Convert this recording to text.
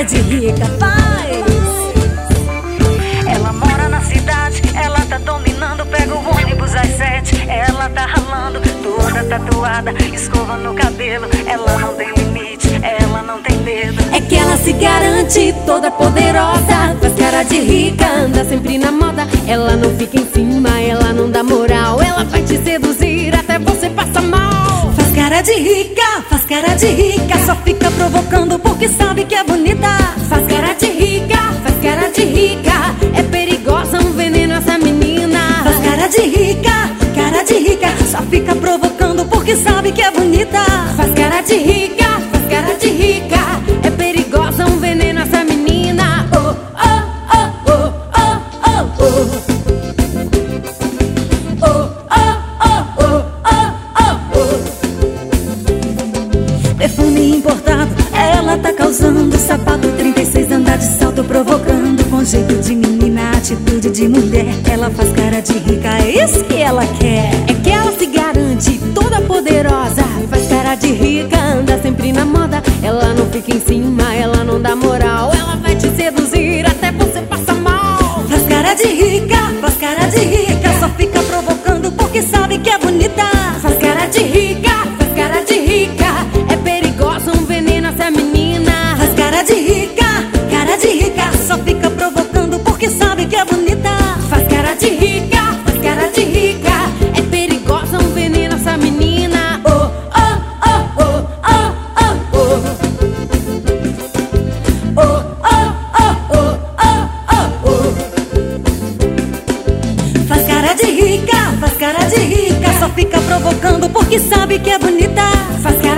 de rica, faz. Ela mora na cidade, ela tá dominando. Pega o ônibus às 7, ela tá ralando, toda tatuada, escova no cabelo. Ela não tem limite, ela não tem medo. É que ela se garante toda poderosa, faz cara de rica, anda sempre na moda. Ela não fica em cima, ela não dá moral. Ela vai te seduzir até você passar mal. Faz cara de rica, só fica provocando porque sabe que é bonita. Faz cara de rica, é perigosa, um veneno essa menina. Faz cara de rica, só fica provocando porque sabe que é bonita. Faz cara de rica, é perigosa, um veneno essa menina. Oh, oh, oh, oh, oh, oh, oh. Perfume importado, ela tá causando. Sapato 36, andar de salto provocando. Com jeito de menina, atitude de mulher. Ela faz cara de rica, é isso que ela quer. É que ela se garante toda poderosa, faz cara de rica, anda sempre na moda. Ela não fica em cima, ela não dá moral. Ela vai te seduzir até você passar mal. Faz cara de rica, só fica provocando porque sabe que é bonita. Faz cara de rica, é perigosa, um veneno essa menina. Faz cara de rica, só fica provocando porque sabe que é bonita. Faz cara de rica, é perigosa, um veneno essa menina. Oh, oh, oh, oh, oh, oh, oh. Oh, oh, oh, oh, oh, oh. Faz cara de rica, só fica provocando porque sabe que é bonita. Faz cara